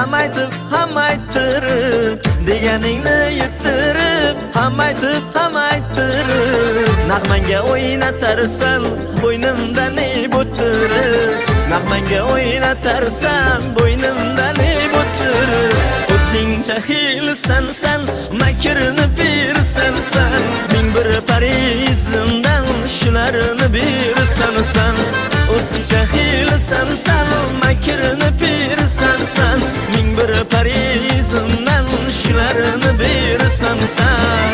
hamma ayttirib deganingni yettirib hamma ayttirib nag'manga o'ynatarsan bo'ynimdan bo'ttirib nag'manga o'ynatarsan bo'ynimdan bo'ttirib o'zingcha hiylasan san makrni bersan san ming bir parizmdan shularni bersan san o'zingcha hiylasan san makrni bersan san ming bir parizmdan shularni bersan san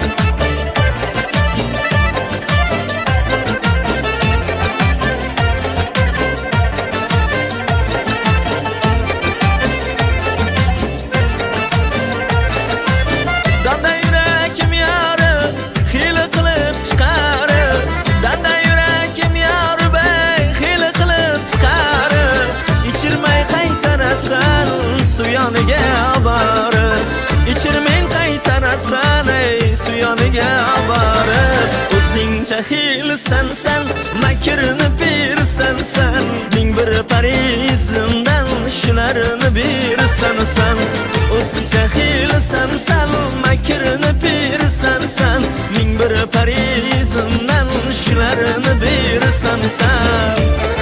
suyoniga borib ichirming qaytarasan ey suyoniga borib o'zingcha hiylasan san makrni bersan san ming bir parizmdan shularni bersan san o'zingcha hiylasan san makrni bersan san ming bir parizmdan shularni bersan san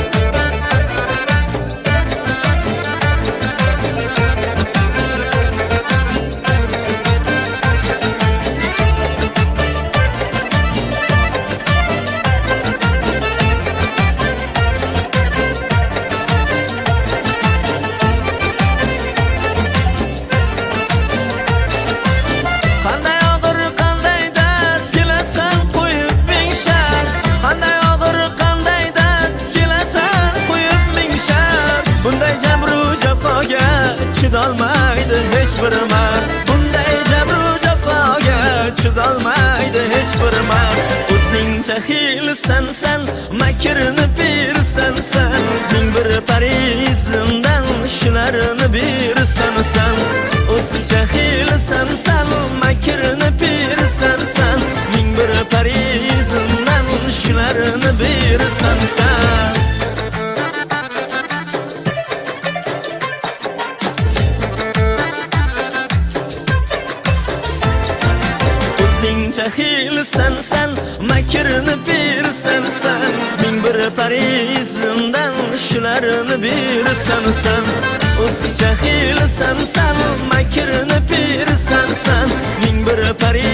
chidolmaydi hech bir mard bunday jabru jafoga chidolmaydi hech bir mard o'zingcha hiylasan san makrni bersan san ming bir parizmdan shularni bersan san o'zingcha hiylasan san makrni bersan san ming bir parizmdan shularni bersan san o'zingcha hiylasan san makrni bersan san ming bir parizmdan shularni bersan san o'zingcha hiylasan san makrni bersan san ming bir